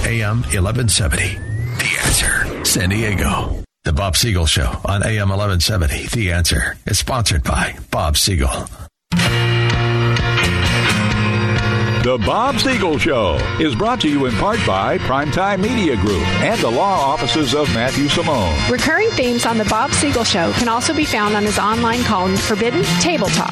AM 1170. The Answer, San Diego. The Bob Siegel Show on AM 1170. The Answer is sponsored by Bob Siegel. The Bob Siegel Show is brought to you in part by Primetime Media Group and the law offices of Matthew Simone. Recurring themes on The Bob Siegel Show can also be found on his online column, Forbidden Table Talk.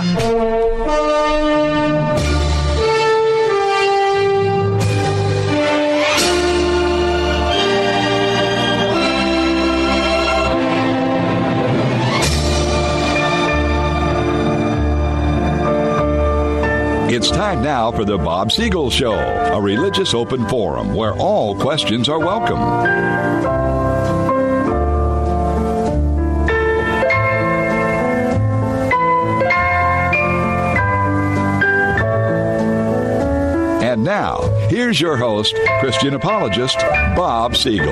It's time now for the Bob Siegel Show, a religious open forum where all questions are welcome. And now, here's your host, Christian apologist, Bob Siegel.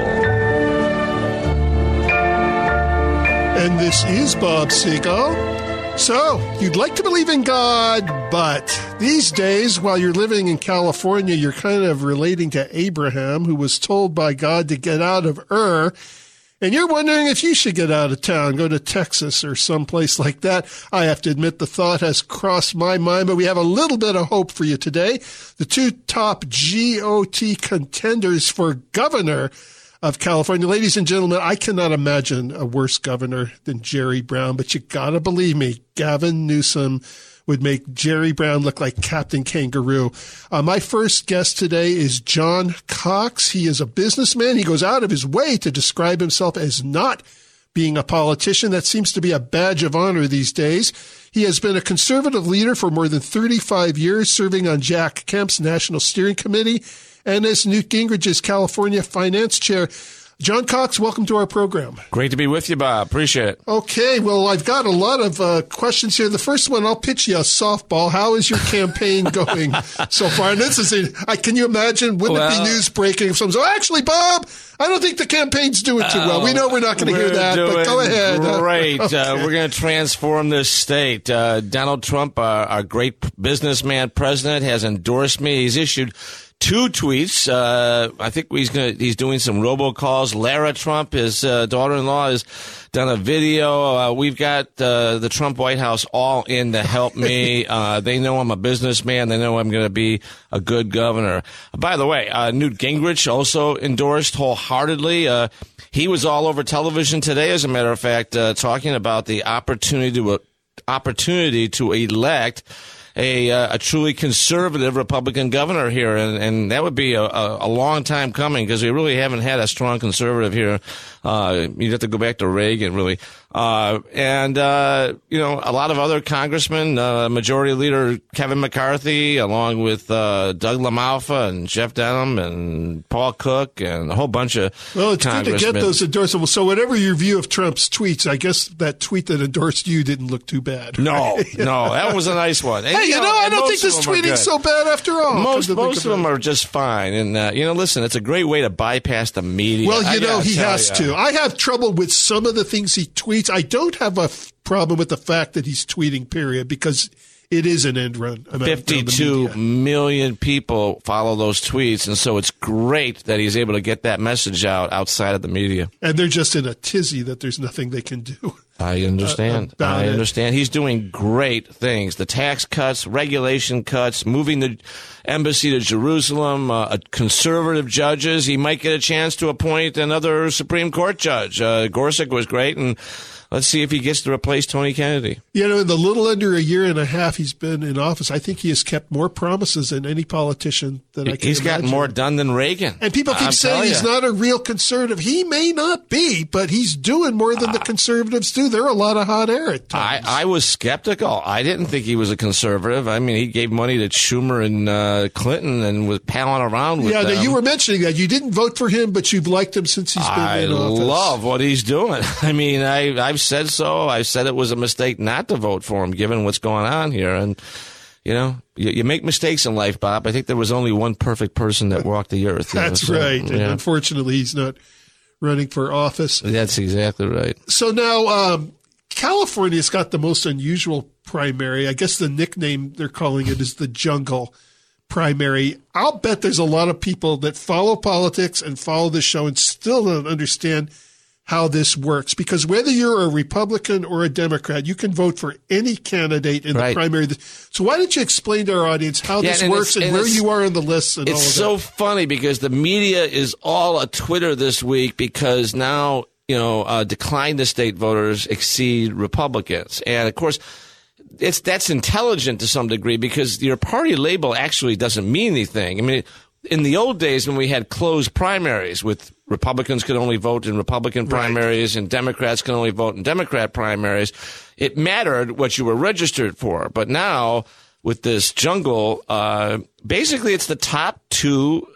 And this is Bob Siegel. So, you'd like to believe in God, but these days, while you're living in California, you're kind of relating to Abraham, who was told by God to get out of Ur, and you're wondering if you should get out of town, go to Texas or someplace like that. I have to admit the thought has crossed my mind, but we have a little bit of hope for you today. The two top GOP contenders for governor of California. Ladies and gentlemen, I cannot imagine a worse governor than Jerry Brown, but you gotta believe me, Gavin Newsom would make Jerry Brown look like Captain Kangaroo. My first guest today is John Cox. He is a businessman. He goes out of his way to describe himself as not being a politician. That seems to be a badge of honor these days. He has been a conservative leader for more than 35 years, serving on Jack Kemp's National Steering Committee and as Newt Gingrich's California Finance Chair. John Cox, welcome to our program. Great to be with you, Bob. Appreciate it. Okay, well, I've got a lot of questions here. The first one, I'll pitch you a softball. How is your campaign going so far? And this is, can you imagine, wouldn't it be news breaking if someone says, actually, Bob, I don't think the campaign's doing too well. We know we're not going to hear that, but go ahead. Great. Okay. We're going to transform this state. Donald Trump, our great businessman president, has endorsed me. He's issued 2 tweets. I think he's doing some robocalls. Lara Trump, his daughter-in-law, has done a video. We've got the Trump White House all in to help me. They know I'm a businessman. They know I'm going to be a good governor. By the way, Newt Gingrich also endorsed wholeheartedly. He was all over television today, as a matter of fact, talking about the opportunity to elect a truly conservative Republican governor here, and that would be a long time coming because we really haven't had a strong conservative here. You'd have to go back to Reagan, really. A lot of other congressmen, Majority Leader Kevin McCarthy, along with Doug LaMalfa and Jeff Denham and Paul Cook and a whole bunch of it's good to get those endorsements. So whatever your view of Trump's tweets, I guess that tweet that endorsed you didn't look too bad. No, that was a nice one. And, I don't think this tweeting's so bad after all. Most of them are just fine. And, listen, it's a great way to bypass the media. Well, he has to. I have trouble with some of the things he tweets. I don't have a problem with the fact that he's tweeting, period, because it is an end run. 52 million people follow those tweets, and so it's great that he's able to get that message out outside of the media. And they're just in a tizzy that there's nothing they can do. I understand. I understand. He's doing great things. The tax cuts, regulation cuts, moving the embassy to Jerusalem, conservative judges. He might get a chance to appoint another Supreme Court judge. Gorsuch was great, and let's see if he gets to replace Tony Kennedy. In the little under a year and a half he's been in office, I think he has kept more promises than any politician that I can He's imagine. gotten more done than Reagan. And people keep saying he's not a real conservative. He may not be, but he's doing more than the conservatives do. There are a lot of hot air at times. I was skeptical. I didn't think he was a conservative. I mean, he gave money to Schumer and Clinton and was palling around with them. Yeah, you were mentioning that. You didn't vote for him, but you've liked him since he's been in office. I love what he's doing. I mean, I've said so. I said it was a mistake not to vote for him, given what's going on here. And, you make mistakes in life, Bob. I think there was only one perfect person that walked the earth. That's right. And unfortunately, he's not running for office. That's exactly right. So now, California's got the most unusual primary. I guess the nickname they're calling it is the jungle, primary. I'll bet there's a lot of people that follow politics and follow this show and still don't understand how this works, because whether you're a Republican or a Democrat, you can vote for any candidate in the primary. So why don't you explain to our audience how this works and where you are on the list and all of that? It's so funny because the media is all a Twitter this week because now, decline to state voters exceed Republicans. And of course, that's intelligent to some degree because your party label actually doesn't mean anything. I mean, in the old days when we had closed primaries with Republicans could only vote in Republican primaries and Democrats could only vote in Democrat primaries, it mattered what you were registered for. But now with this jungle, basically it's the top two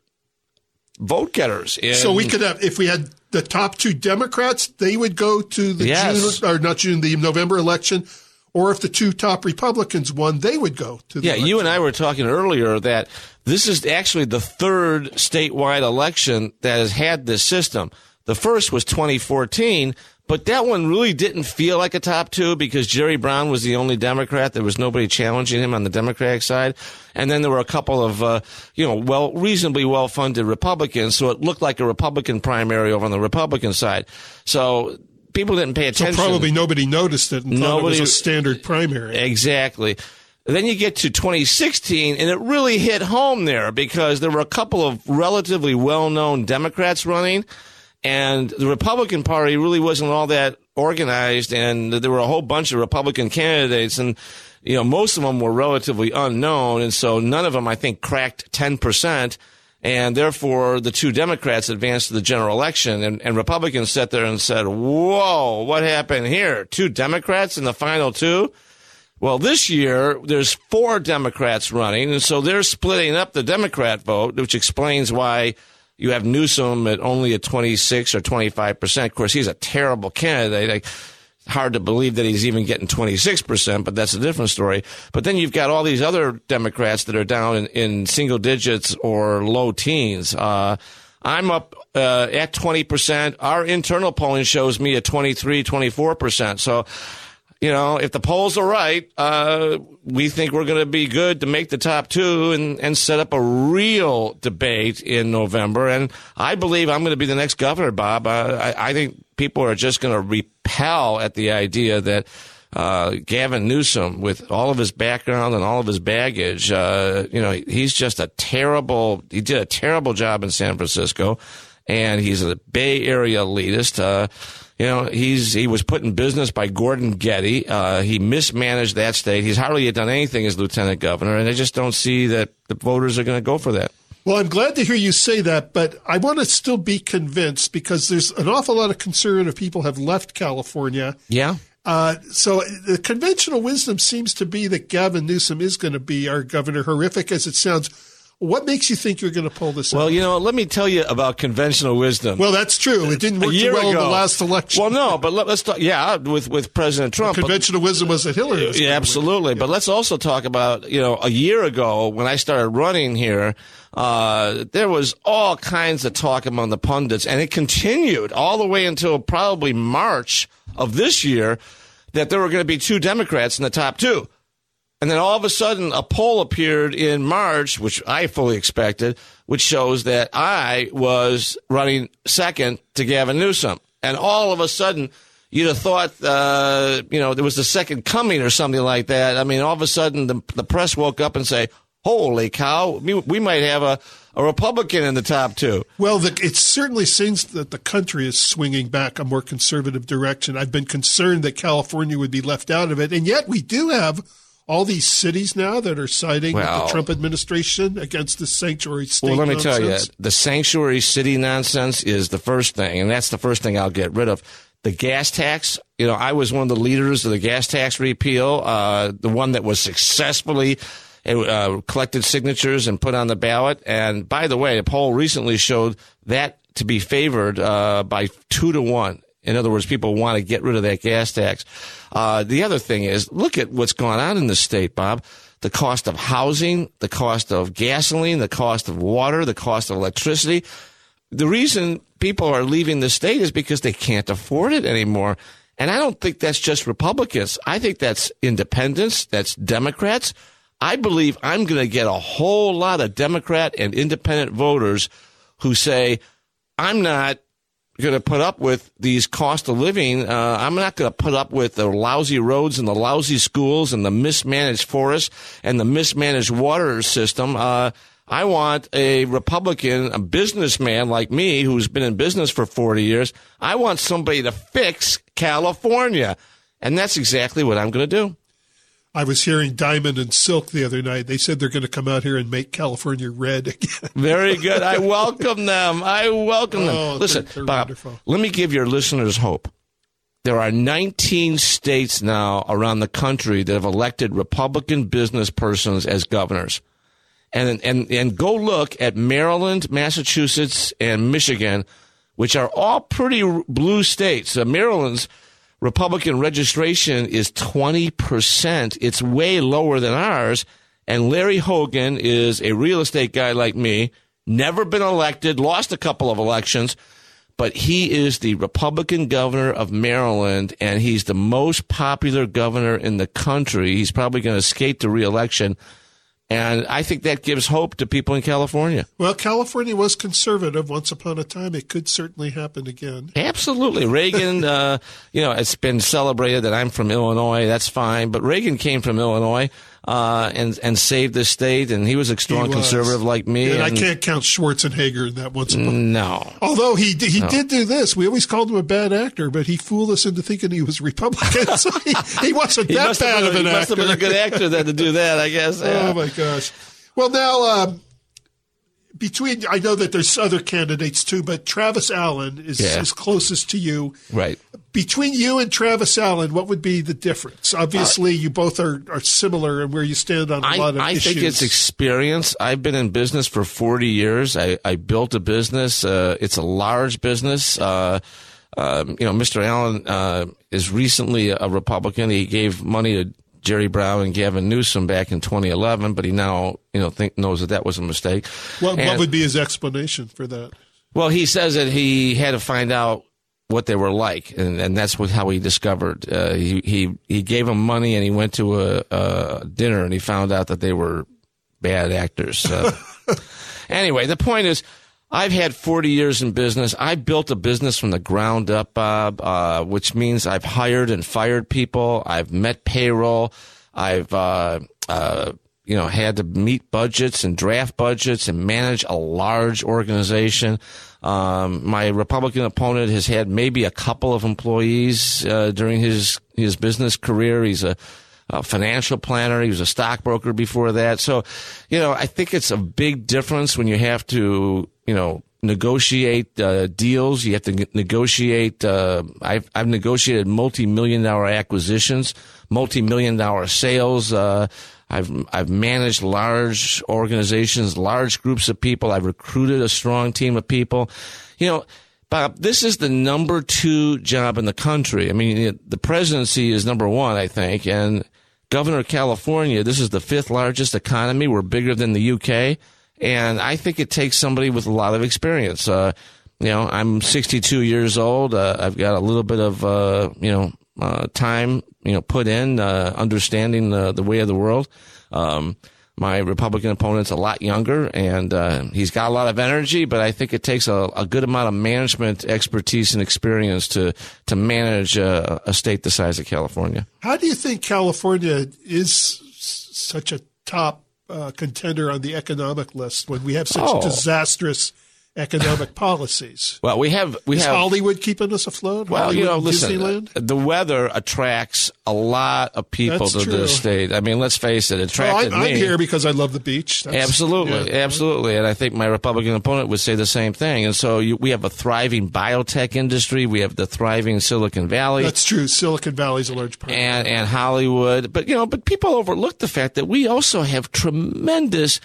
vote getters. So we could have, if we had the top two Democrats, they would go to the the November election. Or if the two top Republicans won, they would go to the election. You and I were talking earlier that this is actually the third statewide election that has had this system. The first was 2014, but that one really didn't feel like a top two because Jerry Brown was the only Democrat. There was nobody challenging him on the Democratic side. And then there were a couple of, reasonably well-funded Republicans, so it looked like a Republican primary over on the Republican side. So people didn't pay attention. So probably nobody noticed it and thought it was a standard primary. Exactly. Then you get to 2016, and it really hit home there because there were a couple of relatively well-known Democrats running, and the Republican Party really wasn't all that organized, and there were a whole bunch of Republican candidates, and most of them were relatively unknown, and so none of them, I think, cracked 10%. And therefore, the two Democrats advanced to the general election, and Republicans sat there and said, whoa, what happened here? Two Democrats in the final two? Well, this year, there's 4 Democrats running, and so they're splitting up the Democrat vote, which explains why you have Newsom at only at 26 or 25%. Of course, he's a terrible candidate. Hard to believe that he's even getting 26%, but that's a different story. But then you've got all these other Democrats that are down in single digits or low teens. I'm up at 20%. Our internal polling shows me at 23, 24%. So, if the polls are right, we think we're going to be good to make the top two and set up a real debate in November. And I believe I'm going to be the next governor, Bob. I think people are just going to repel at the idea that Gavin Newsom, with all of his background and all of his baggage, he's just he did a terrible job in San Francisco, and he's a Bay Area elitist. He was put in business by Gordon Getty. He mismanaged that state. He's hardly done anything as lieutenant governor, and I just don't see that the voters are going to go for that. Well, I'm glad to hear you say that, but I want to still be convinced because there's an awful lot of conservative people have left California. Yeah. So the conventional wisdom seems to be that Gavin Newsom is going to be our governor, horrific as it sounds. What makes you think you're going to pull this out? Well, let me tell you about conventional wisdom. Well, that's true. It didn't work too well in the last election. Well, no, but let's talk. Yeah, with President Trump. Conventional wisdom was that Hillary was yeah, absolutely. But let's also talk about, a year ago when I started running here, there was all kinds of talk among the pundits, and it continued all the way until probably March of this year that there were going to be 2 Democrats in the top 2. And then all of a sudden, a poll appeared in March, which I fully expected, which shows that I was running second to Gavin Newsom. And all of a sudden, you'd have thought, there was the second coming or something like that. I mean, all of a sudden, the press woke up and say, holy cow, we might have a Republican in the top 2. Well, it certainly seems that the country is swinging back a more conservative direction. I've been concerned that California would be left out of it. And yet we do have all these cities now that are siding with the Trump administration against the sanctuary state nonsense. Well, let me tell you, the sanctuary city nonsense is the first thing, and that's the first thing I'll get rid of. The gas tax, I was one of the leaders of the gas tax repeal, the one that was successfully collected signatures and put on the ballot. And by the way, a poll recently showed that to be favored by 2-1. In other words, people want to get rid of that gas tax. The other thing is, look at what's going on in the state, Bob. The cost of housing, the cost of gasoline, the cost of water, the cost of electricity. The reason people are leaving the state is because they can't afford it anymore. And I don't think that's just Republicans. I think that's independents, that's Democrats. I believe I'm going to get a whole lot of Democrat and independent voters who say, I'm not going to put up with these cost of living. I'm not going to put up with the lousy roads and the lousy schools and the mismanaged forests and the mismanaged water system. I want a Republican, a businessman like me who's been in business for 40 years. I want somebody to fix California. And that's exactly what I'm going to do. I was hearing Diamond and Silk the other night. They said they're going to come out here and make California red again. Very good. I welcome them. Listen, they're Bob, wonderful. let me give your listeners hope. There are 19 states now around the country that have elected Republican business persons as governors. And go look at Maryland, Massachusetts, and Michigan, which are all pretty blue states. Maryland's Republican registration is 20%. It's way lower than ours. And Larry Hogan is a real estate guy like me, never been elected, lost a couple of elections, but he is the Republican governor of Maryland, and he's the most popular governor in the country. He's probably going to skate to re-election. And I think that gives hope to people in California. Well, California was conservative once upon a time. It could certainly happen again. Absolutely. Reagan, it's been celebrated that I'm from Illinois. That's fine. But Reagan came from Illinois and saved the state, and he was a strong conservative like me. And I can't count Schwarzenegger in that once upon a time. No. Although he did do this. We always called him a bad actor, but he fooled us into thinking he was Republican. So he wasn't that bad of an actor. He must have been a good actor then to do that, I guess. Yeah. Oh, my gosh. Well, now, I know that there's other candidates too, but Travis Allen is closest to you. Right. Between you and Travis Allen, what would be the difference? Obviously, you both are similar in where you stand on a lot of issues. I think it's experience. I've been in business for 40 years. I built a business. It's a large business. Mr. Allen is recently a Republican. He gave money to Jerry Brown and Gavin Newsom back in 2011, but he now knows that was a mistake. What would be his explanation for that? Well, he says that he had to find out what they were like, and that's how he discovered. He gave them money, and he went to a dinner, and he found out that they were bad actors. Anyway, the point is, I've had 40 years in business. I built a business from the ground up, Bob, which means I've hired and fired people. I've met payroll. I've had to meet budgets and draft budgets and manage a large organization. My Republican opponent has had maybe a couple of employees during his business career. He's a financial planner. He was a stockbroker before that. So, I think it's a big difference when you have to, negotiate deals. You have to negotiate. I've negotiated multi-million-dollar acquisitions, multi-million-dollar sales. I've managed large organizations, large groups of people. I've recruited a strong team of people. Bob, this is the number 2 job in the country. I mean, the presidency is number 1, I think, and governor of California, this is the 5th largest economy. We're bigger than the UK, and I think it takes somebody with a lot of experience. I'm 62 years old. I've got a little bit of, time, put in, understanding the way of the world. My Republican opponent's a lot younger, and he's got a lot of energy, but I think it takes a good amount of management expertise and experience to manage a state the size of California. How do you think California is such a top contender on the economic list when we have such disastrous economic policies? Well, we have Hollywood keeping us afloat? Well, listen, Disneyland? The weather attracts a lot of people to this state. I mean, let's face it, attracted me. I'm here because I love the beach. Absolutely. And I think my Republican opponent would say the same thing. And so we have a thriving biotech industry. We have the thriving Silicon Valley. That's true. Silicon Valley's a large part. And Hollywood. But people overlook the fact that we also have tremendous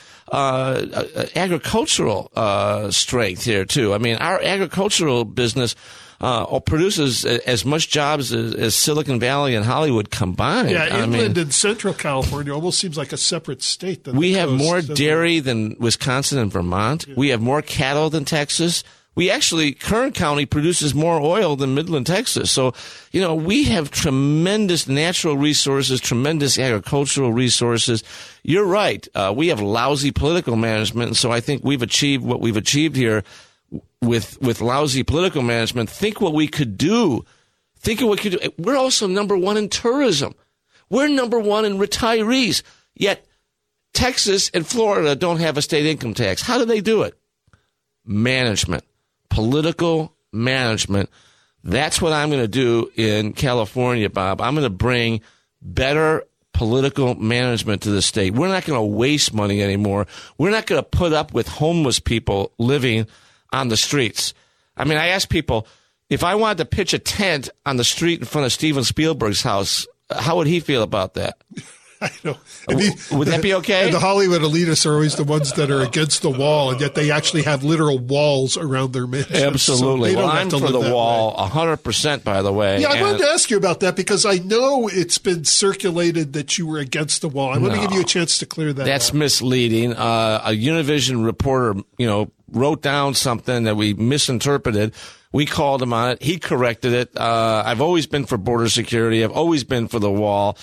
agricultural strength here too. I mean, our agricultural business produces as much jobs as Silicon Valley and Hollywood combined. Yeah, Inland and Central California almost seems like a separate state. We have more dairy than Wisconsin and Vermont. Yeah. We have more cattle than Texas. Kern County produces more oil than Midland, Texas. So, we have tremendous natural resources, tremendous agricultural resources. You're right. We have lousy political management. And so I think we've achieved what we've achieved here with lousy political management. Think what we could do. Think of what we could do. We're also number one in tourism. We're number one in retirees. Yet Texas and Florida don't have a state income tax. How do they do it? Management. Political management. That's what I'm going to do in California, Bob. I'm going to bring better political management to the state. We're not going to waste money anymore. We're not going to put up with homeless people living on the streets. I mean, I ask people, if I wanted to pitch a tent on the street in front of Steven Spielberg's house, how would he feel about that? I know. Would that be okay? And the Hollywood elitists are always the ones that are against the wall, and yet they actually have literal walls around their mansions. Absolutely. So well, I'm for the wall 100%, by the way. Yeah, I wanted to ask you about that because I know it's been circulated that you were against the wall. I want to give you a chance to clear that That's up. misleading. A Univision reporter, wrote down something that we misinterpreted. We called him on it. He corrected it. I've always been for border security. I've always been for the wall.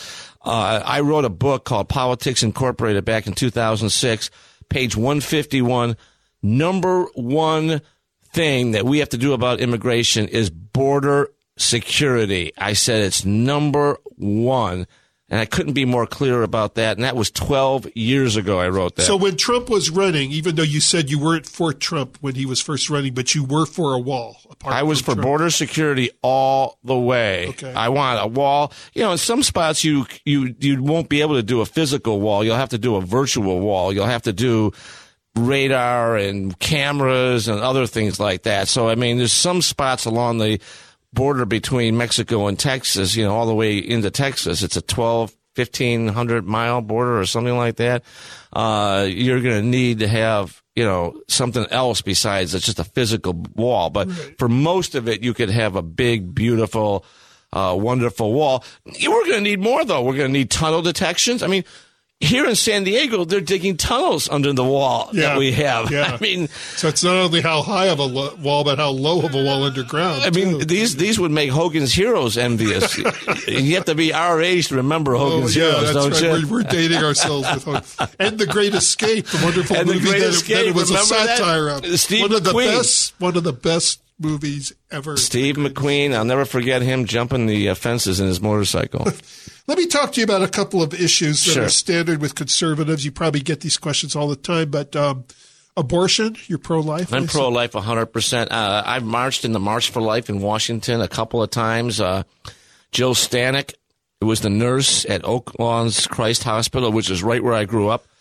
I wrote a book called Politics Incorporated back in 2006, page 151. Number one thing that we have to do about immigration is border security. I said it's number one. And I couldn't be more clear about that. And that was 12 years ago I wrote that. So when Trump was running, even though you said you weren't for Trump when he was first running, but you were for a wall. I was for border security all the way. Okay. I want a wall. In some spots you won't be able to do a physical wall. You'll have to do a virtual wall. You'll have to do radar and cameras and other things like that. So, I mean, there's some spots along the border between Mexico and Texas, all the way into Texas. It's a 1,500 mile border or something like that. You're going to need to have, something else besides just a physical wall. But for most of it, you could have a big, beautiful, wonderful wall. We're going to need more, though. We're going to need tunnel detections. I mean, here in San Diego, they're digging tunnels under the wall that we have. Yeah. I mean, so it's not only how high of a wall, but how low of a wall underground. I mean, these would make Hogan's Heroes envious. You have to be our age to remember Hogan's Heroes, don't right. you? We're dating ourselves with Hogan. And The Great Escape, the wonderful movie that it was a satire of. Steve McQueen. One of the best movies ever. Steve McQueen. I'll never forget him jumping the fences in his motorcycle. Let me talk to you about a couple of issues that Sure. are standard with conservatives. You probably get these questions all the time, but abortion, you're pro-life? I'm pro-life 100%. I've marched in the March for Life in Washington a couple of times. Jill Stanek, who was the nurse at Oak Lawns Christ Hospital, which is right where I grew up.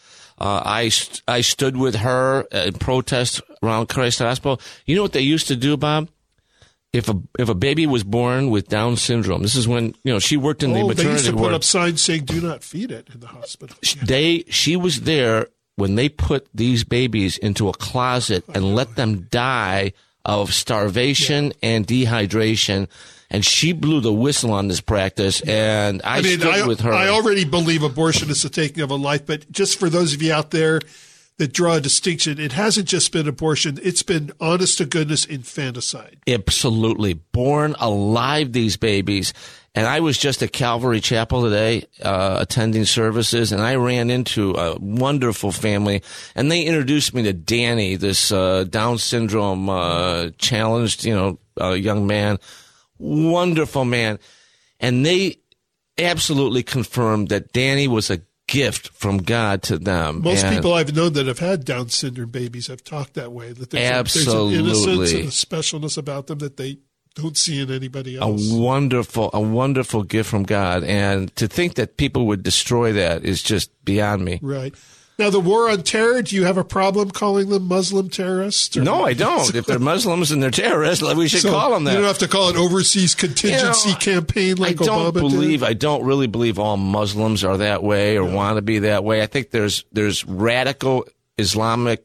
I stood with her in protest around Christ Hospital. You know what they used to do, Bob? If a baby was born with Down syndrome, this is when she worked in the maternity they used to put ward. up signs saying "Do not feed it" in the hospital. She was there when they put these babies into a closet and let them die of starvation and dehydration. And she blew the whistle on this practice, and I stood with her. I already believe abortion is the taking of a life, but just for those of you out there that draw a distinction, it hasn't just been abortion. It's been, honest to goodness, infanticide. Absolutely. Born alive, these babies. And I was just at Calvary Chapel today, attending services, and I ran into a wonderful family, and they introduced me to Danny, this Down syndrome challenged, young man. Wonderful man. And they absolutely confirmed that Danny was a gift from God to them. Most people I've known that have had Down syndrome babies have talked that way, that there's an innocence and a specialness about them that they don't see in anybody else. A wonderful gift from God. And to think that people would destroy that is just beyond me. Right. Now, the war on terror, do you have a problem calling them Muslim terrorists? No, I don't. If they're Muslims and they're terrorists, we should call them that. You don't have to call it overseas contingency campaign like Obama did. I don't really believe all Muslims are that way or want to be that way. I think there's radical Islamic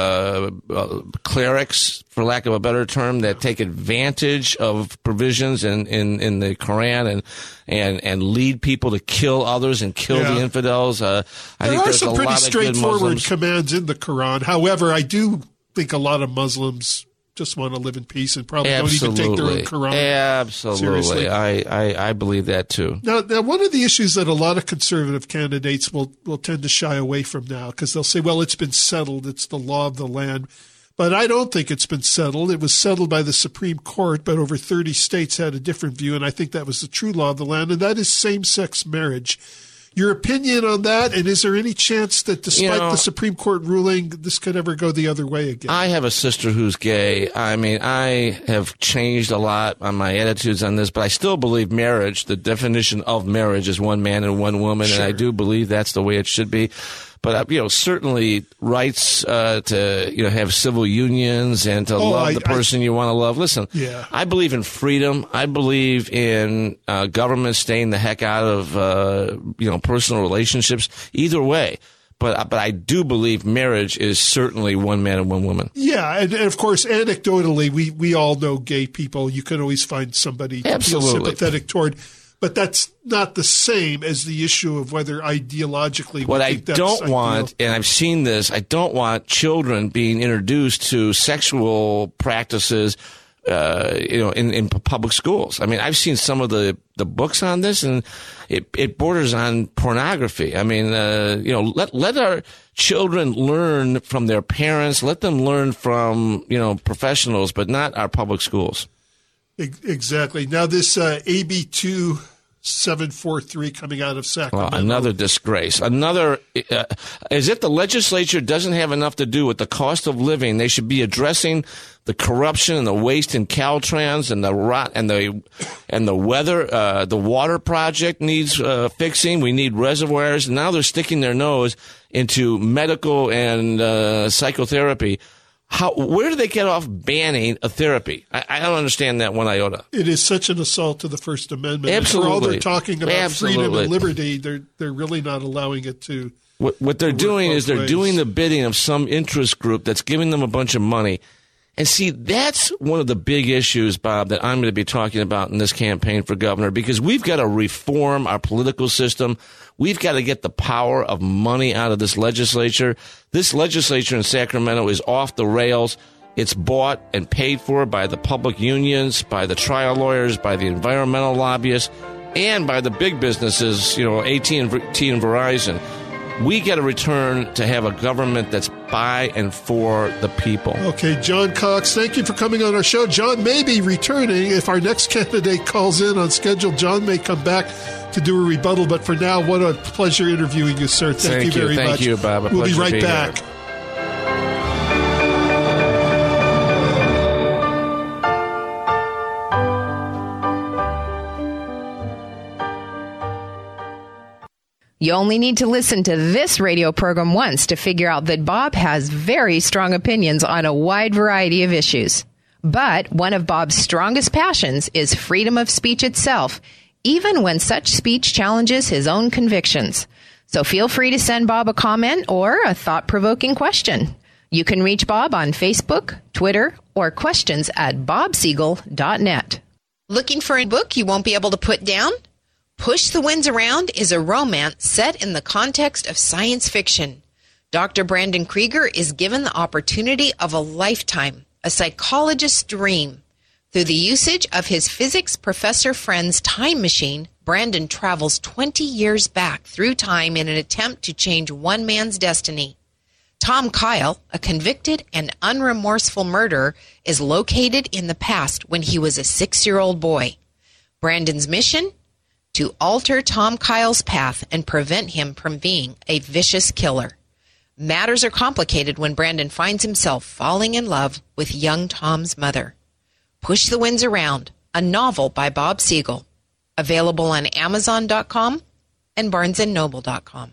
clerics, for lack of a better term, that take advantage of provisions in the Quran and lead people to kill others and kill the infidels. I think there's some a pretty lot of good straightforward Muslims. commands in the Quran. However, I do think a lot of Muslims just want to live in peace and probably don't even take their own corona. Absolutely. Seriously. I believe that too. Now, one of the issues that a lot of conservative candidates will tend to shy away from now, because they'll say, well, it's been settled. It's the law of the land. But I don't think it's been settled. It was settled by the Supreme Court, but over 30 states had a different view, and I think that was the true law of the land, and that is same-sex marriage. Your opinion on that, and is there any chance that despite the Supreme Court ruling, this could ever go the other way again? I have a sister who's gay. I mean, I have changed a lot on my attitudes on this, but I still believe marriage, the definition of marriage is one man and one woman, and I do believe that's the way it should be. But, certainly rights to, have civil unions and to love the person you want to love. Listen, I believe in freedom. I believe in government staying the heck out of, personal relationships. Either way. But I do believe marriage is certainly one man and one woman. Yeah, and of course, anecdotally, we all know gay people. You can always find somebody to feel sympathetic toward. But that's not the same as the issue of whether ideologically. What I don't want, and I've seen this, I don't want children being introduced to sexual practices, in public schools. I mean, I've seen some of the books on this, and it borders on pornography. I mean, let our children learn from their parents. Let them learn from, professionals, but not our public schools. Exactly. Now, this AB 2743 coming out of Sacramento. Well, another disgrace. As if the legislature doesn't have enough to do with the cost of living, they should be addressing the corruption and the waste in Caltrans and the rot and the weather. The water project needs fixing. We need reservoirs. Now they're sticking their nose into medical and psychotherapy. Where do they get off banning a therapy? I don't understand that one iota. It is such an assault to the First Amendment. Absolutely. For all they're talking about freedom and liberty, they're really not allowing it to. What they're doing is they're doing the bidding of some interest group that's giving them a bunch of money. And see, that's one of the big issues, Bob, that I'm going to be talking about in this campaign for governor, because we've got to reform our political system. We've got to get the power of money out of this legislature. This legislature in Sacramento is off the rails. It's bought and paid for by the public unions, by the trial lawyers, by the environmental lobbyists, and by the big businesses, AT&T and Verizon. We got to return to have a government that's by and for the people. Okay, John Cox, thank you for coming on our show. John may be returning. If our next candidate calls in on schedule, John may come back to do a rebuttal. But for now, what a pleasure interviewing you, sir. Thank you very much. Thank you, Bob. We'll be right back. Here. You only need to listen to this radio program once to figure out that Bob has very strong opinions on a wide variety of issues. But one of Bob's strongest passions is freedom of speech itself, even when such speech challenges his own convictions. So feel free to send Bob a comment or a thought-provoking question. You can reach Bob on Facebook, Twitter, or questions@bobsiegel.net. Looking for a book you won't be able to put down? Push the Winds Around is a romance set in the context of science fiction. Dr. Brandon Krieger is given the opportunity of a lifetime, a psychologist's dream. Through the usage of his physics professor friend's time machine, Brandon travels 20 years back through time in an attempt to change one man's destiny. Tom Kyle, a convicted and unremorseful murderer, is located in the past when he was a 6-year-old boy. Brandon's mission? To alter Tom Kyle's path and prevent him from being a vicious killer. Matters are complicated when Brandon finds himself falling in love with young Tom's mother. Push the Winds Around, a novel by Bob Siegel. Available on Amazon.com and BarnesandNoble.com.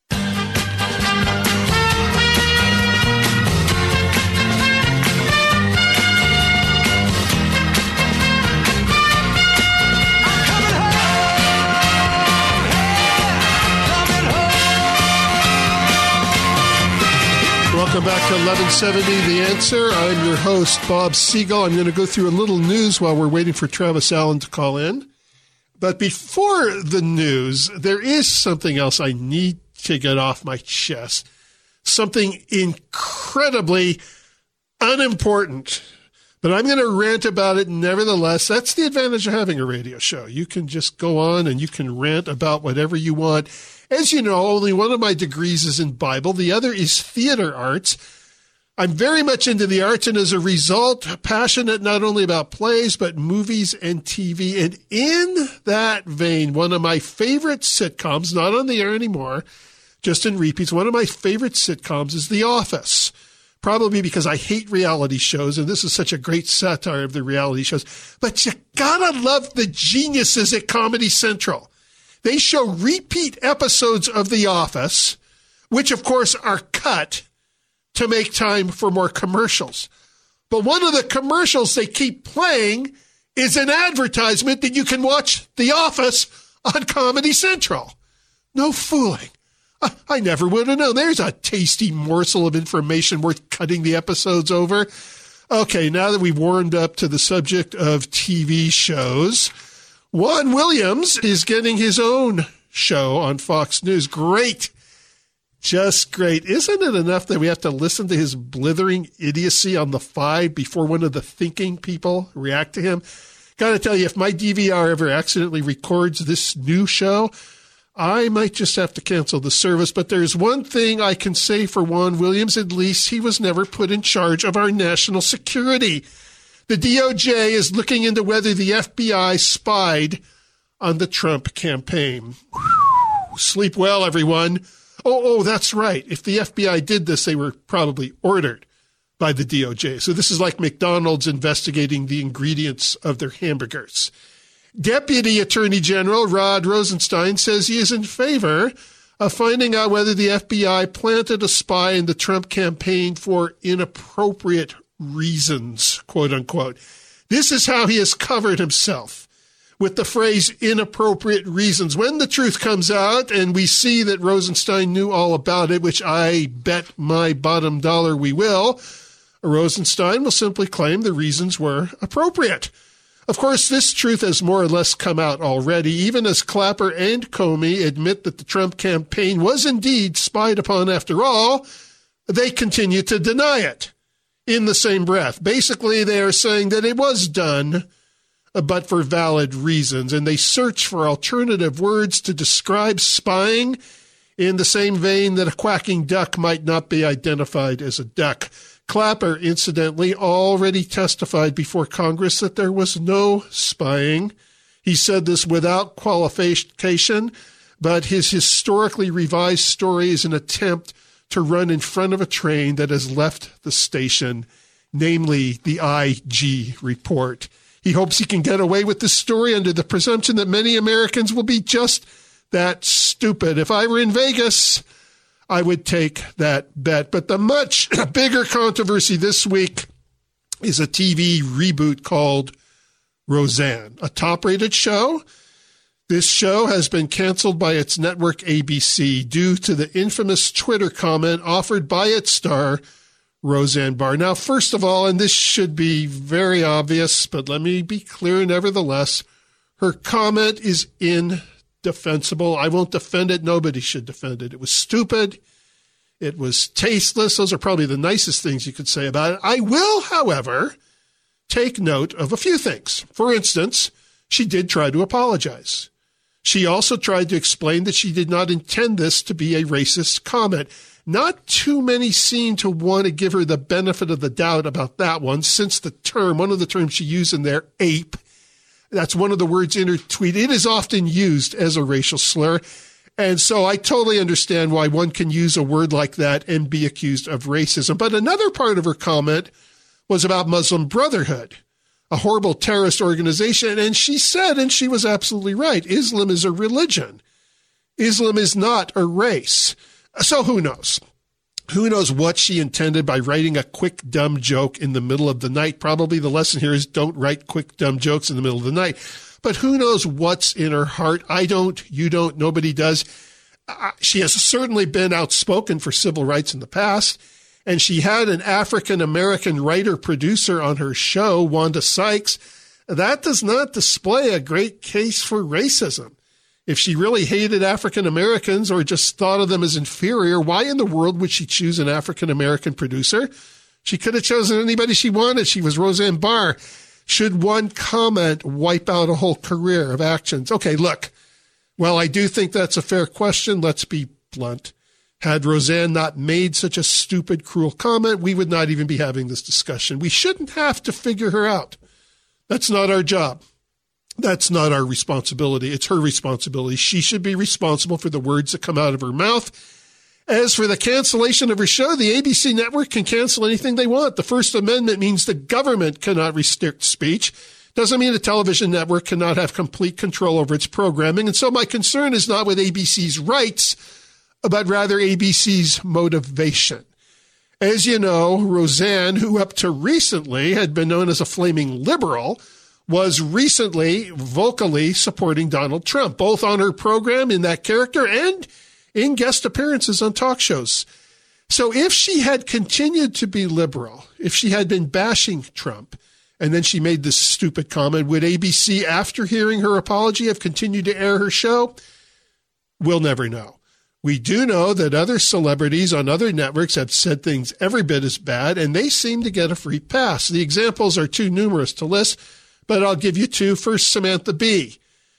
Welcome back to 1170 The Answer. I'm your host, Bob Siegel. I'm going to go through a little news while we're waiting for Travis Allen to call in. But before the news, there is something else I need to get off my chest. Something incredibly unimportant. But I'm going to rant about it nevertheless. That's the advantage of having a radio show. You can just go on and you can rant about whatever you want. As you know, only one of my degrees is in Bible. The other is theater arts. I'm very much into the arts, and as a result, passionate not only about plays, but movies and TV. And in that vein, one of my favorite sitcoms, not on the air anymore, just in repeats, one of my favorite sitcoms is The Office. Probably because I hate reality shows, and this is such a great satire of the reality shows. But you gotta love the geniuses at Comedy Central. They show repeat episodes of The Office, which of course are cut to make time for more commercials. But one of the commercials they keep playing is an advertisement that you can watch The Office on Comedy Central. No fooling. I never would have known. There's a tasty morsel of information worth cutting the episodes over. Okay, now that we've warmed up to the subject of TV shows, Juan Williams is getting his own show on Fox News. Great. Just great. Isn't it enough that we have to listen to his blithering idiocy on the 5 before one of the thinking people react to him? Gotta tell you, if my DVR ever accidentally records this new show, I might just have to cancel the service. But there's one thing I can say for Juan Williams, at least he was never put in charge of our national security. The DOJ is looking into whether the FBI spied on the Trump campaign. Whew. Sleep well, everyone. Oh, that's right. If the FBI did this, they were probably ordered by the DOJ. So this is like McDonald's investigating the ingredients of their hamburgers. Deputy Attorney General Rod Rosenstein says he is in favor of finding out whether the FBI planted a spy in the Trump campaign for inappropriate reasons, quote unquote. This is how he has covered himself, with the phrase inappropriate reasons. When the truth comes out and we see that Rosenstein knew all about it, which I bet my bottom dollar we will, Rosenstein will simply claim the reasons were appropriate. Of course, this truth has more or less come out already, even as Clapper and Comey admit that the Trump campaign was indeed spied upon after all. They continue to deny it in the same breath. Basically, they are saying that it was done, but for valid reasons, and they search for alternative words to describe spying in the same vein that a quacking duck might not be identified as a duck. Clapper, incidentally, already testified before Congress that there was no spying. He said this without qualification, but his historically revised story is an attempt to run in front of a train that has left the station, namely the IG report. He hopes he can get away with this story under the presumption that many Americans will be just that stupid. If I were in Vegas, I would take that bet. But the much bigger controversy this week is a TV reboot called Roseanne, a top-rated show. This show has been canceled by its network ABC due to the infamous Twitter comment offered by its star, Roseanne Barr. Now, first of all, and this should be very obvious, but let me be clear nevertheless, her comment is indefensible. I won't defend it. Nobody should defend it. It was stupid. It was tasteless. Those are probably the nicest things you could say about it. I will, however, take note of a few things. For instance, she did try to apologize. She also tried to explain that she did not intend this to be a racist comment. Not too many seem to want to give her the benefit of the doubt about that one, since one of the terms she used in there, ape, that's one of the words in her tweet. It is often used as a racial slur. And so I totally understand why one can use a word like that and be accused of racism. But another part of her comment was about Muslim Brotherhood, a horrible terrorist organization. And she said, and she was absolutely right, Islam is a religion. Islam is not a race. So who knows? Who knows what she intended by writing a quick, dumb joke in the middle of the night? Probably the lesson here is don't write quick, dumb jokes in the middle of the night. But who knows what's in her heart? I don't, you don't, nobody does. She has certainly been outspoken for civil rights in the past, and she had an African-American writer-producer on her show, Wanda Sykes. That does not display a great case for racism. If she really hated African Americans or just thought of them as inferior, why in the world would she choose an African American producer? She could have chosen anybody she wanted. She was Roseanne Barr. Should one comment wipe out a whole career of actions? Okay, look, well, I do think that's a fair question. Let's be blunt. Had Roseanne not made such a stupid, cruel comment, we would not even be having this discussion. We shouldn't have to figure her out. That's not our job. That's not our responsibility. It's her responsibility. She should be responsible for the words that come out of her mouth. As for the cancellation of her show, the ABC network can cancel anything they want. The First Amendment means the government cannot restrict speech. Doesn't mean a television network cannot have complete control over its programming. And so my concern is not with ABC's rights, but rather ABC's motivation. As you know, Roseanne, who up to recently had been known as a flaming liberal, was recently vocally supporting Donald Trump, both on her program in that character and in guest appearances on talk shows. So if she had continued to be liberal, if she had been bashing Trump, and then she made this stupid comment, would ABC, after hearing her apology, have continued to air her show? We'll never know. We do know that other celebrities on other networks have said things every bit as bad, and they seem to get a free pass. The examples are too numerous to list, but I'll give you two. First, Samantha Bee.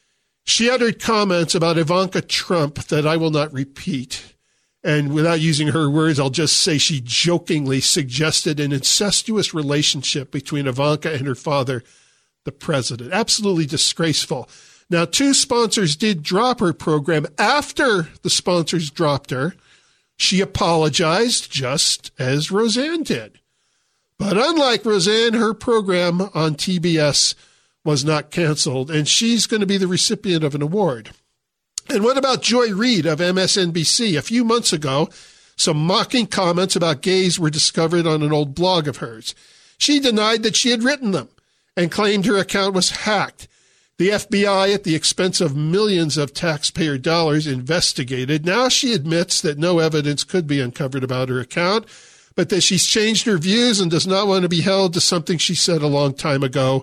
She uttered comments about Ivanka Trump that I will not repeat. And without using her words, I'll just say she jokingly suggested an incestuous relationship between Ivanka and her father, the president. Absolutely disgraceful. Now, two sponsors did drop her program. After the sponsors dropped her, she apologized just as Roseanne did. But unlike Roseanne, her program on TBS was not canceled, and she's going to be the recipient of an award. And what about Joy Reid of MSNBC? A few months ago, some mocking comments about gays were discovered on an old blog of hers. She denied that she had written them and claimed her account was hacked. The FBI, at the expense of millions of taxpayer dollars, investigated. Now she admits that no evidence could be uncovered about her account, but that she's changed her views and does not want to be held to something she said a long time ago.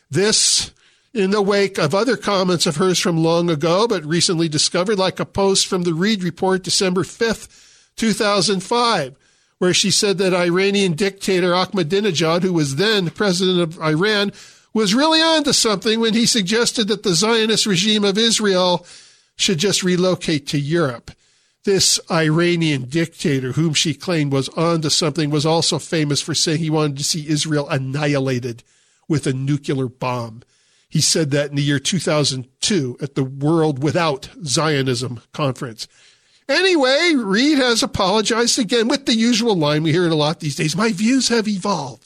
This in the wake of other comments of hers from long ago, but recently discovered, like a post from the Reid Report, December 5th, 2005, where she said that Iranian dictator Ahmadinejad, who was then president of Iran, was really onto something when he suggested that the Zionist regime of Israel should just relocate to Europe. This Iranian dictator, whom she claimed was onto something, was also famous for saying he wanted to see Israel annihilated with a nuclear bomb. He said that in the year 2002 at the World Without Zionism conference. Anyway, Reid has apologized again with the usual line. We hear it a lot these days. My views have evolved.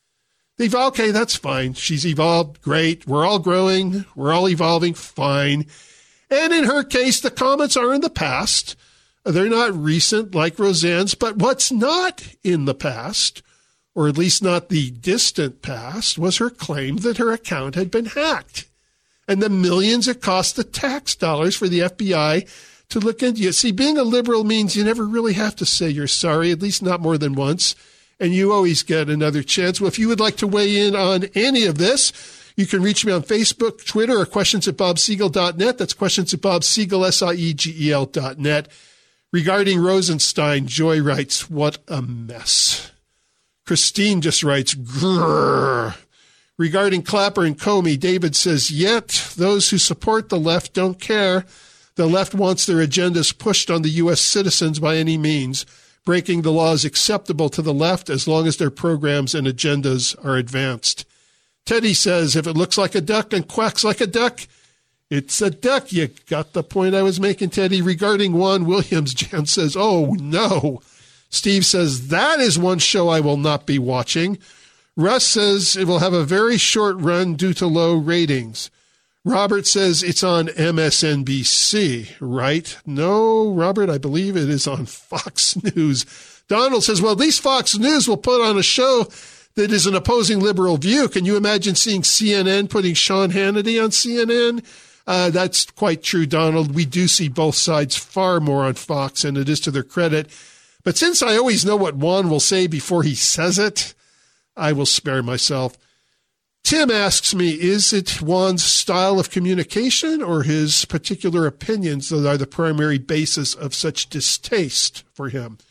Okay, that's fine. She's evolved. Great. We're all growing. We're all evolving. Fine. And in her case, the comments are in the past. They're not recent like Roseanne's, but what's not in the past, or at least not the distant past, was her claim that her account had been hacked and the millions it cost the tax dollars for the FBI to look into you. See, being a liberal means you never really have to say you're sorry, at least not more than once, and you always get another chance. Well, if you would like to weigh in on any of this, you can reach me on Facebook, Twitter, or questions@bobsiegel.net. That's questions@bobsiegel, SIEGEL.net. Regarding Rosenstein, Joy writes, what a mess. Christine just writes, grrr. Regarding Clapper and Comey, David says, yet those who support the left don't care. The left wants their agendas pushed on the U.S. citizens by any means. Breaking the law is acceptable to the left as long as their programs and agendas are advanced. Teddy says, if it looks like a duck and quacks like a duck, it's a duck. You got the point I was making, Teddy. Regarding Juan Williams, Jan says, oh, no. Steve says, that is one show I will not be watching. Russ says it will have a very short run due to low ratings. Robert says it's on MSNBC, right? No, Robert, I believe it is on Fox News. Donald says, well, at least Fox News will put on a show that is an opposing liberal view. Can you imagine seeing CNN putting Sean Hannity on CNN? That's quite true, Donald. We do see both sides far more on Fox, and it is to their credit. But since I always know what Juan will say before he says it, I will spare myself. Tim asks me, is it Juan's style of communication or his particular opinions that are the primary basis of such distaste for him?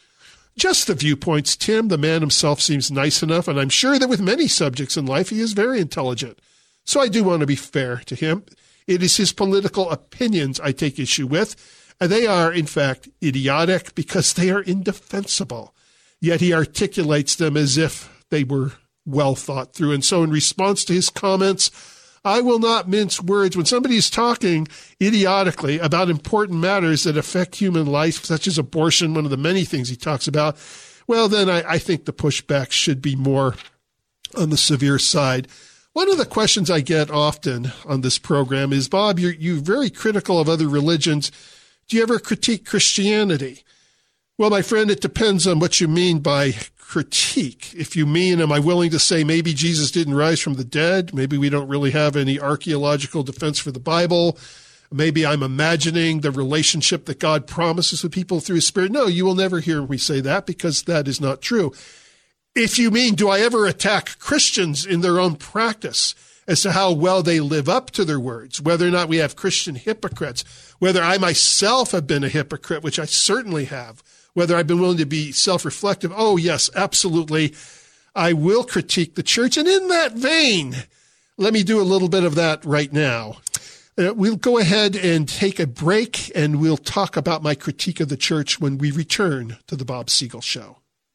Just the viewpoints, Tim. The man himself seems nice enough, and I'm sure that with many subjects in life, he is very intelligent. So I do want to be fair to him. It is his political opinions I take issue with, and they are, in fact, idiotic because they are indefensible. Yet he articulates them as if they were well thought through. And so in response to his comments, I will not mince words. When somebody is talking idiotically about important matters that affect human life, such as abortion, one of the many things he talks about, well, then I think the pushback should be more on the severe side. One of the questions I get often on this program is, Bob, you're very critical of other religions. Do you ever critique Christianity? Well, my friend, it depends on what you mean by critique. If you mean, am I willing to say maybe Jesus didn't rise from the dead? Maybe we don't really have any archaeological defense for the Bible. Maybe I'm imagining the relationship that God promises with people through his Spirit. No, you will never hear me say that because that is not true. If you mean, do I ever attack Christians in their own practice as to how well they live up to their words, whether or not we have Christian hypocrites, whether I myself have been a hypocrite, which I certainly have, whether I've been willing to be self-reflective. Oh, yes, absolutely. I will critique the church. And in that vein, let me do a little bit of that right now. We'll go ahead and take a break, and we'll talk about my critique of the church when we return to the Bob Siegel Show.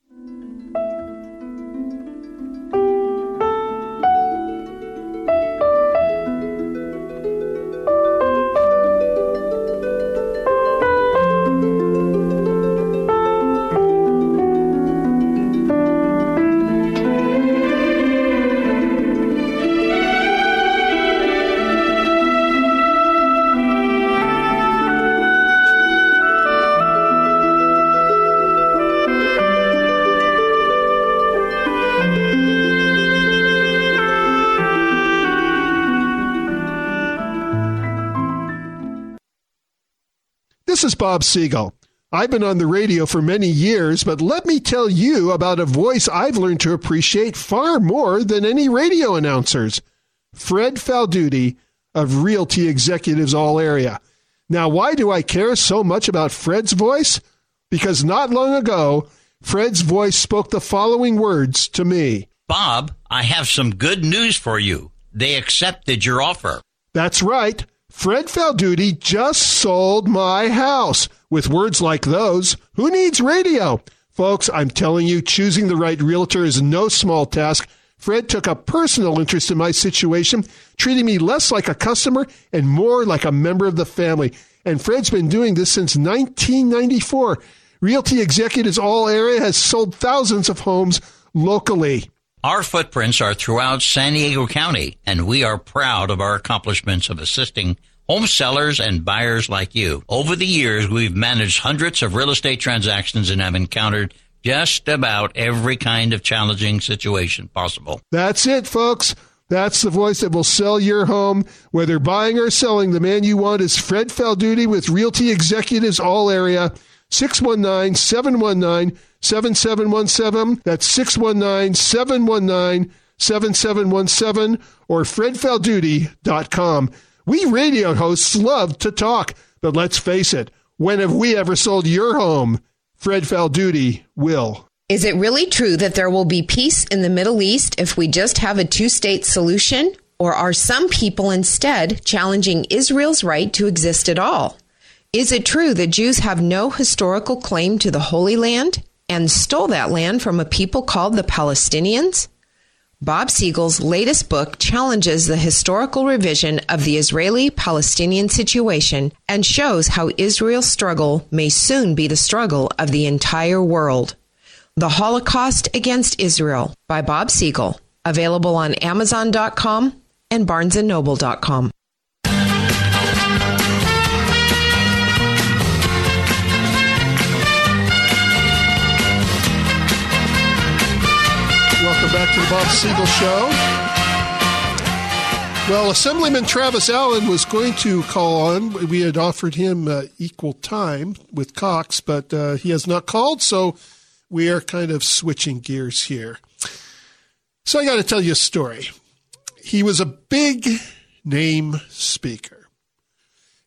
This is Bob Siegel. I've been on the radio for many years, but let me tell you about a voice I've learned to appreciate far more than any radio announcers. Fred Falduti of Realty Executives All Area. Now, why do I care so much about Fred's voice? Because not long ago, Fred's voice spoke the following words to me. Bob, I have some good news for you. They accepted your offer. That's right. Fred Falduti just sold my house. With words like those, who needs radio? Folks, I'm telling you, choosing the right realtor is no small task. Fred took a personal interest in my situation, treating me less like a customer and more like a member of the family. And Fred's been doing this since 1994. Realty Executives All Area has sold thousands of homes locally. Our footprints are throughout San Diego County, and we are proud of our accomplishments of assisting home sellers and buyers like you. Over the years, we've managed hundreds of real estate transactions and have encountered just about every kind of challenging situation possible. That's it, folks. That's the voice that will sell your home. Whether buying or selling, the man you want is Fred Falduti with Realty Executives All Area. 619-719-7717. That's 619-719-7717 or fredfalduti.com. We radio hosts love to talk, but let's face it, when have we ever sold your home? Fred Falduti will. Is it really true that there will be peace in the Middle East if we just have a two-state solution? Or are some people instead challenging Israel's right to exist at all? Is it true that Jews have no historical claim to the Holy Land and stole that land from a people called the Palestinians? Bob Siegel's latest book challenges the historical revision of the Israeli-Palestinian situation and shows how Israel's struggle may soon be the struggle of the entire world. The Holocaust Against Israel by Bob Siegel, available on Amazon.com and BarnesandNoble.com. Back to the Bob Siegel Show. Well, Assemblyman Travis Allen was going to call on. We had offered him equal time with Cox, but he has not called, so we are kind of switching gears here. So I got to tell you a story. He was a big name speaker.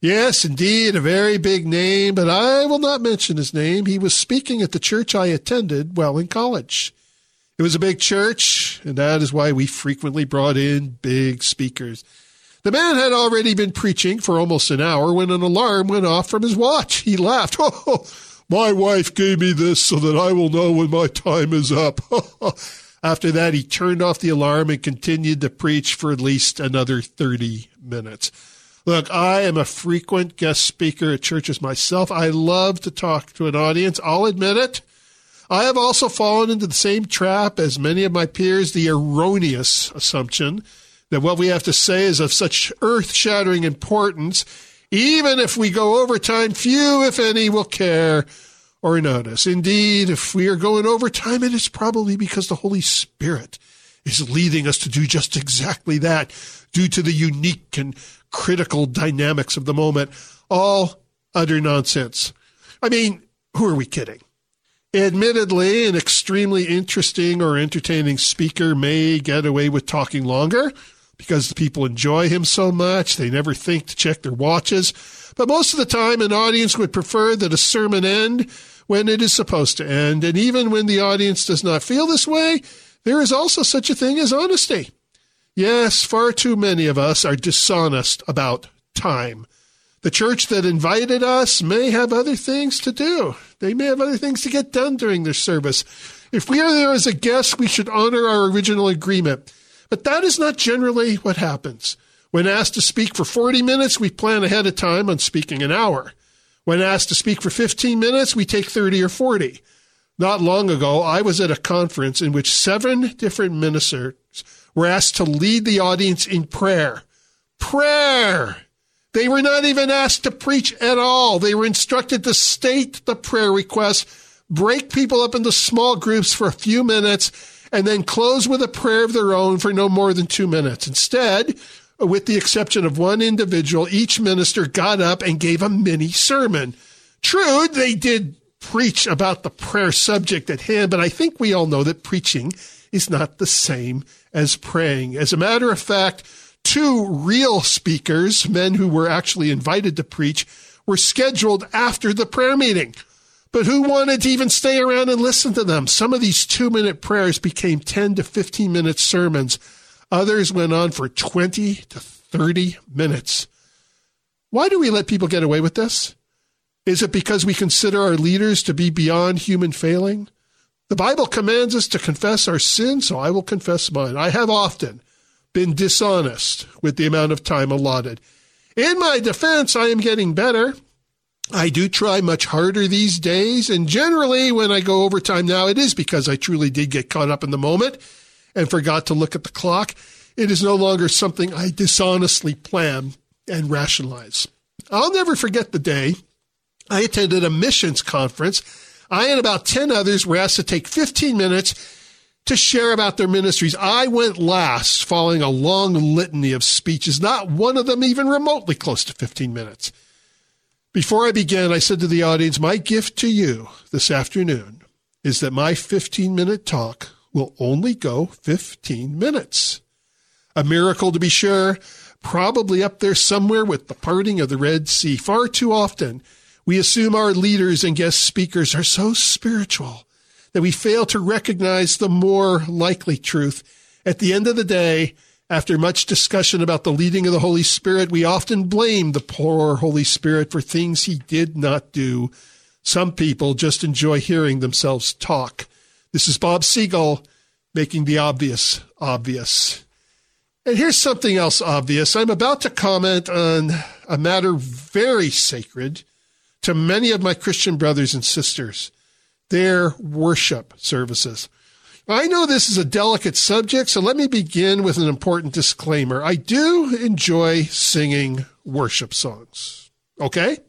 Yes, indeed, a very big name, but I will not mention his name. He was speaking at the church I attended while in college. It was a big church, and that is why we frequently brought in big speakers. The man had already been preaching for almost an hour when an alarm went off from his watch. He laughed. "Oh, my wife gave me this so that I will know when my time is up." After that, he turned off the alarm and continued to preach for at least another 30 minutes. Look, I am a frequent guest speaker at churches myself. I love to talk to an audience. I'll admit it. I have also fallen into the same trap as many of my peers, the erroneous assumption that what we have to say is of such earth-shattering importance, even if we go overtime, few, if any, will care or notice. Indeed, if we are going overtime, it is probably because the Holy Spirit is leading us to do just exactly that, due to the unique and critical dynamics of the moment. All utter nonsense. I mean, who are we kidding? Admittedly, an extremely interesting or entertaining speaker may get away with talking longer because the people enjoy him so much, they never think to check their watches. But most of the time, an audience would prefer that a sermon end when it is supposed to end. And even when the audience does not feel this way, there is also such a thing as honesty. Yes, far too many of us are dishonest about time. The church that invited us may have other things to do. They may have other things to get done during their service. If we are there as a guest, we should honor our original agreement. But that is not generally what happens. When asked to speak for 40 minutes, we plan ahead of time on speaking an hour. When asked to speak for 15 minutes, we take 30 or 40. Not long ago, I was at a conference in which 7 different ministers were asked to lead the audience in prayer. Prayer! They were not even asked to preach at all. They were instructed to state the prayer request, break people up into small groups for a few minutes, and then close with a prayer of their own for no more than 2 minutes. Instead, with the exception of one individual, each minister got up and gave a mini sermon. True, they did preach about the prayer subject at hand, but I think we all know that preaching is not the same as praying. As a matter of fact, 2 real speakers, men who were actually invited to preach, were scheduled after the prayer meeting. But who wanted to even stay around and listen to them? Some of these 2-minute prayers became 10 to 15-minute sermons. Others went on for 20 to 30 minutes. Why do we let people get away with this? Is it because we consider our leaders to be beyond human failing? The Bible commands us to confess our sins, so I will confess mine. I have often been dishonest with the amount of time allotted. In my defense, I am getting better. I do try much harder these days, and generally when I go overtime now, it is because I truly did get caught up in the moment and forgot to look at the clock. It is no longer something I dishonestly plan and rationalize. I'll never forget the day I attended a missions conference. I and about 10 others were asked to take 15 minutes to share about their ministries. I went last, following a long litany of speeches, not one of them even remotely close to 15 minutes. Before I began, I said to the audience, my gift to you this afternoon is that my 15-minute talk will only go 15 minutes. A miracle, to be sure, probably up there somewhere with the parting of the Red Sea. Far too often, we assume our leaders and guest speakers are so spiritual that we fail to recognize the more likely truth. At the end of the day, after much discussion about the leading of the Holy Spirit, we often blame the poor Holy Spirit for things he did not do. Some people just enjoy hearing themselves talk. This is Bob Siegel making the obvious obvious. And here's something else obvious. I'm about to comment on a matter very sacred to many of my Christian brothers and sisters, their worship services. I know this is a delicate subject, so let me begin with an important disclaimer. I do enjoy singing worship songs, okay?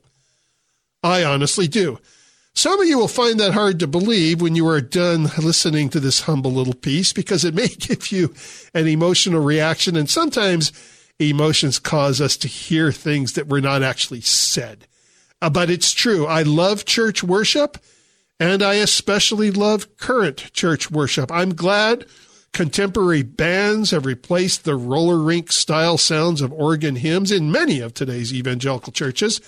I honestly do. Some of you will find that hard to believe when you are done listening to this humble little piece because it may give you an emotional reaction, and sometimes emotions cause us to hear things that were not actually said. But it's true. I love church worship, and I especially love current church worship. I'm glad Contemporary bands have replaced the roller rink-style sounds of organ hymns in many of today's evangelical churches.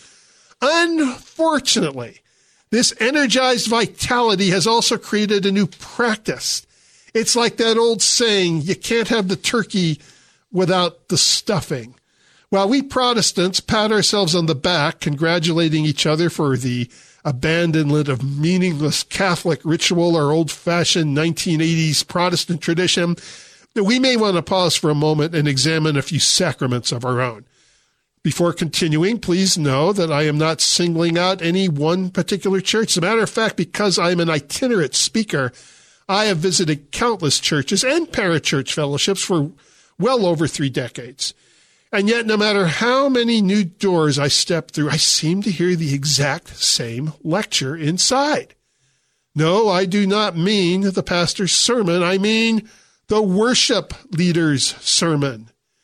Unfortunately, this energized vitality has also created a new practice. It's like that old saying, you can't have the turkey without the stuffing. While we Protestants pat ourselves on the back, congratulating each other for the abandonment of meaningless Catholic ritual or old-fashioned 1980s Protestant tradition, we may want to pause for a moment and examine a few sacraments of our own. Before continuing, please know that I am not singling out any one particular church. As a matter of fact, because I'm an itinerant speaker, I have visited countless churches and parachurch fellowships for well over 3 decades. And yet, no matter how many new doors I step through, I seem to hear the exact same lecture inside. No, I do not mean the pastor's sermon. I mean the worship leader's sermon.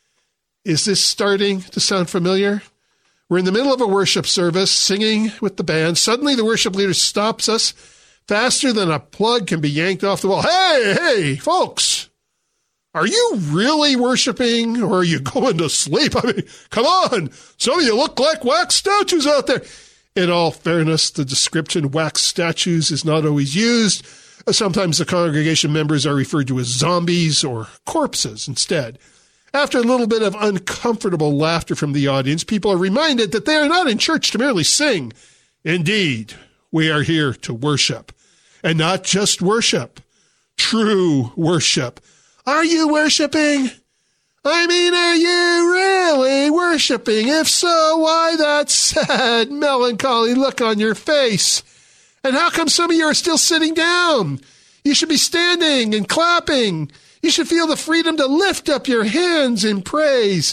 Is this starting to sound familiar? We're in the middle of a worship service, singing with the band. Suddenly, the worship leader stops us faster than a plug can be yanked off the wall. Hey, folks! Are you really worshiping, or are you going to sleep? I mean, come on. Some of you look like wax statues out there. In all fairness, the description wax statues is not always used. Sometimes the congregation members are referred to as zombies or corpses instead. After a little bit of uncomfortable laughter from the audience, people are reminded that they are not in church to merely sing. Indeed, we are here to worship. And not just worship, true worship. Are you worshiping? I mean, are you really worshiping? If so, why that sad, melancholy look on your face? And how come some of you are still sitting down? You should be standing and clapping. You should feel the freedom to lift up your hands in praise.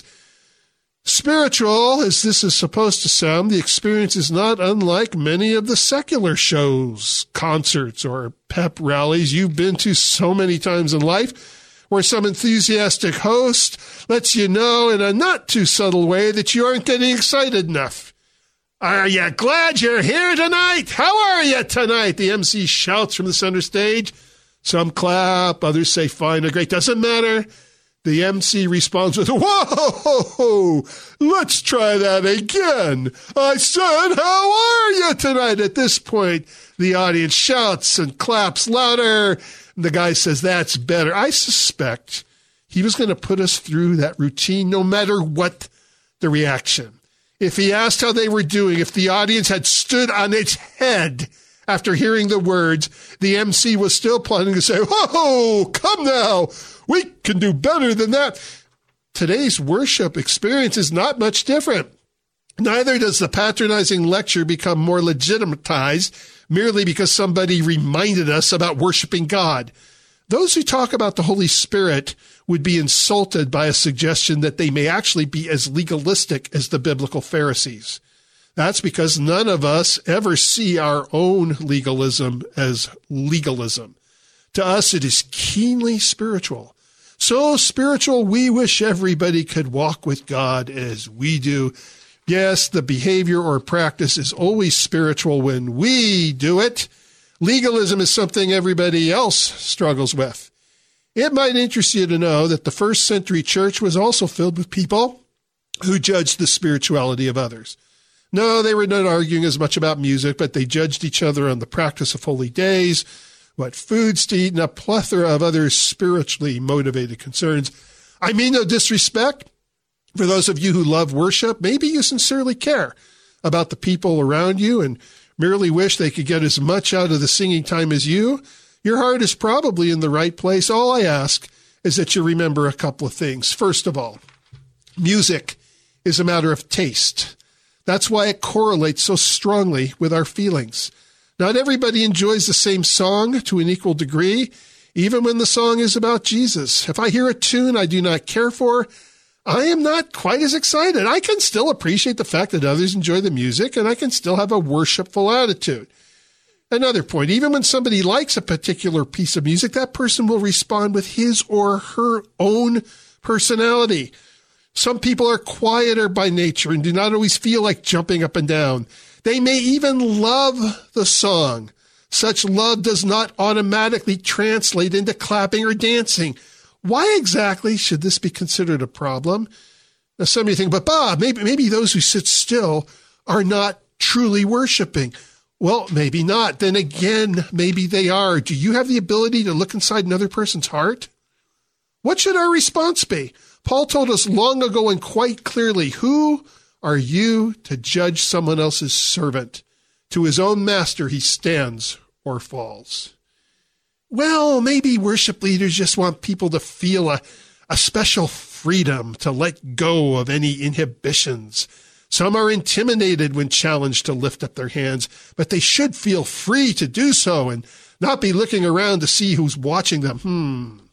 Spiritual, as this is supposed to sound, the experience is not unlike many of the secular shows, concerts, or pep rallies you've been to so many times in life, where some enthusiastic host lets you know in a not too subtle way that you aren't getting excited enough. Are you glad you're here tonight? How are you tonight? The MC shouts from the center stage. Some clap, others say fine or great. Doesn't matter. The MC responds with, whoa, let's try that again. I said, how are you tonight? At this point, the audience shouts and claps louder. And the guy says, that's better. I suspect he was going to put us through that routine no matter what the reaction. If he asked how they were doing, if the audience had stood on its head after hearing the words, the MC was still planning to say, whoa, come now. We can do better than that. Today's worship experience is not much different. Neither does the patronizing lecture become more legitimatized merely because somebody reminded us about worshiping God. Those who talk about the Holy Spirit would be insulted by a suggestion that they may actually be as legalistic as the biblical Pharisees. That's because none of us ever see our own legalism as legalism. To us, it is keenly spiritual. So spiritual, we wish everybody could walk with God as we do. Yes, the behavior or practice is always spiritual when we do it. Legalism is something everybody else struggles with. It might interest you to know that the first century church was also filled with people who judged the spirituality of others. No, they were not arguing as much about music, but they judged each other on the practice of holy days, what foods to eat, and a plethora of other spiritually motivated concerns. I mean no disrespect for those of you who love worship. Maybe you sincerely care about the people around you and merely wish they could get as much out of the singing time as you. Your heart is probably in the right place. All I ask is that you remember a couple of things. First of all, music is a matter of taste. That's why it correlates so strongly with our feelings. Not everybody enjoys the same song to an equal degree, even when the song is about Jesus. If I hear a tune I do not care for, I am not quite as excited. I can still appreciate the fact that others enjoy the music, and I can still have a worshipful attitude. Another point, even when somebody likes a particular piece of music, that person will respond with his or her own personality. Some people are quieter by nature and do not always feel like jumping up and down. They may even love the song. Such love does not automatically translate into clapping or dancing. Why exactly should this be considered a problem? Now, some of you think, but Bob, maybe those who sit still are not truly worshiping. Well, maybe not. Then again, maybe they are. Do you have the ability to look inside another person's heart? What should our response be? Paul told us long ago and quite clearly, who are you to judge someone else's servant? To his own master he stands or falls. Well, maybe worship leaders just want people to feel a special freedom to let go of any inhibitions. Some are intimidated when challenged to lift up their hands, but they should feel free to do so and not be looking around to see who's watching them.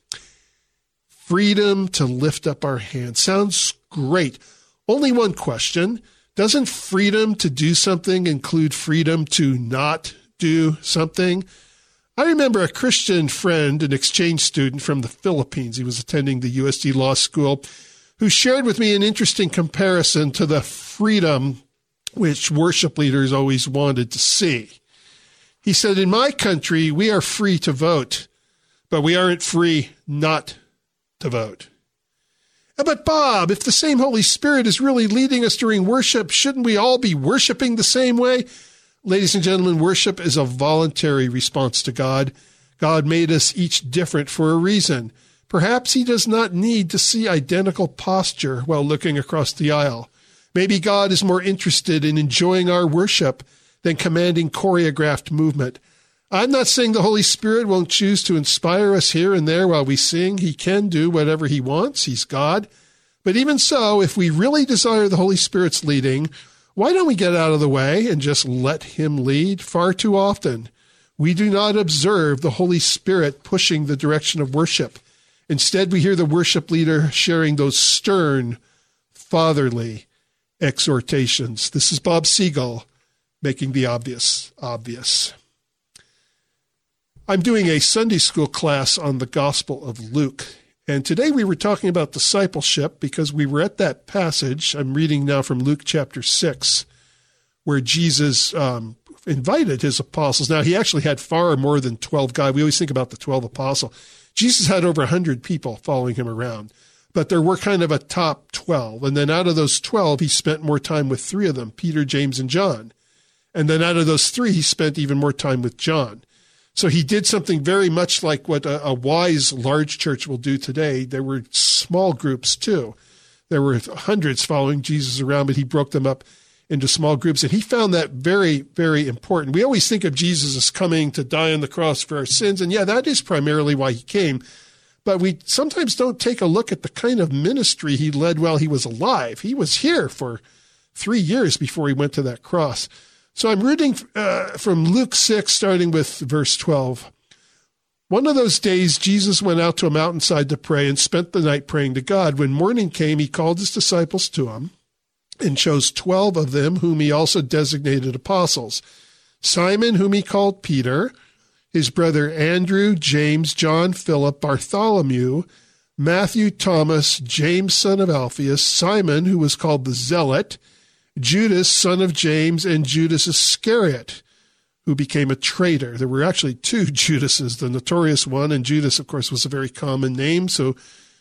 Freedom to lift up our hands. Sounds great. Only one question. Doesn't freedom to do something include freedom to not do something? I remember a Christian friend, an exchange student from the Philippines. He was attending the USD Law School, who shared with me an interesting comparison to the freedom which worship leaders always wanted to see. He said, in my country, we are free to vote, but we aren't free not to vote. But Bob, if the same Holy Spirit is really leading us during worship, shouldn't we all be worshiping the same way? Ladies and gentlemen, worship is a voluntary response to God. God made us each different for a reason. Perhaps he does not need to see identical posture while looking across the aisle. Maybe God is more interested in enjoying our worship than commanding choreographed movement. I'm not saying the Holy Spirit won't choose to inspire us here and there while we sing. He can do whatever he wants. He's God. But even so, if we really desire the Holy Spirit's leading, why don't we get out of the way and just let him lead? Far too often, we do not observe the Holy Spirit pushing the direction of worship. Instead, we hear the worship leader sharing those stern, fatherly exhortations. This is Bob Siegel making the obvious obvious. I'm doing a Sunday school class on the Gospel of Luke. And today we were talking about discipleship because we were at that passage. I'm reading now from Luke chapter 6, where Jesus invited his apostles. Now, he actually had far more than 12 guys. We always think about the 12 apostles. Jesus had over 100 people following him around, but there were kind of a top 12. And then out of those 12, he spent more time with 3 of them, Peter, James, and John. And then out of those 3, he spent even more time with John. So he did something very much like what a wise large church will do today. There were small groups too. There were hundreds following Jesus around, but he broke them up into small groups. And he found that very, very important. We always think of Jesus as coming to die on the cross for our sins. And yeah, that is primarily why he came. But we sometimes don't take a look at the kind of ministry he led while he was alive. He was here for 3 years before he went to that cross. So I'm reading from Luke 6, starting with verse 12. One of those days, Jesus went out to a mountainside to pray and spent the night praying to God. When morning came, he called his disciples to him and chose 12 of them, whom he also designated apostles. Simon, whom he called Peter, his brother Andrew, James, John, Philip, Bartholomew, Matthew, Thomas, James, son of Alphaeus, Simon, who was called the Zealot, Judas, son of James, and Judas Iscariot, who became a traitor. There were actually 2 Judases, the notorious one, and Judas, of course, was a very common name, so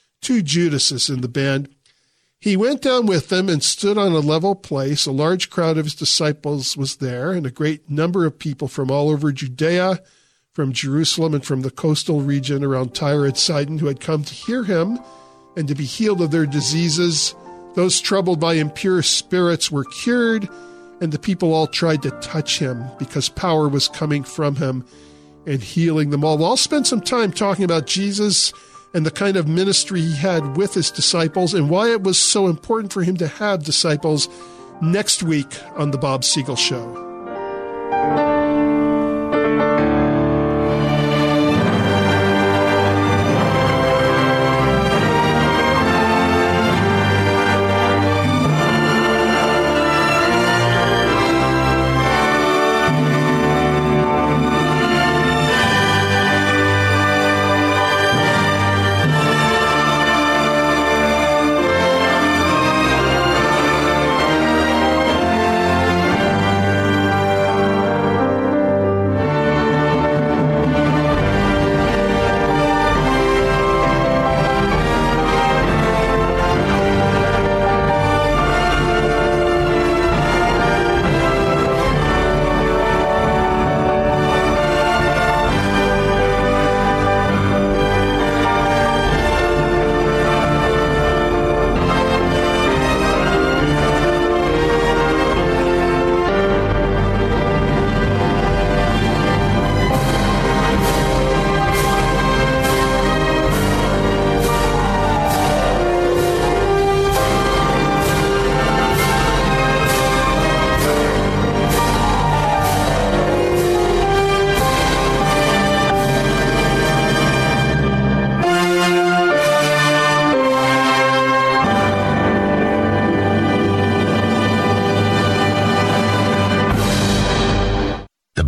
2 Judases in the band. He went down with them and stood on a level place. A large crowd of his disciples was there, and a great number of people from all over Judea, from Jerusalem, and from the coastal region around Tyre and Sidon, who had come to hear him and to be healed of their diseases. Those troubled by impure spirits were cured, and the people all tried to touch him because power was coming from him and healing them all. We'll all spend some time talking about Jesus and the kind of ministry he had with his disciples and why it was so important for him to have disciples next week on The Bob Siegel Show.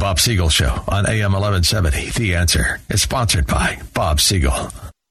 The Bob Siegel Show on AM 1170. The Answer is sponsored by Bob Siegel.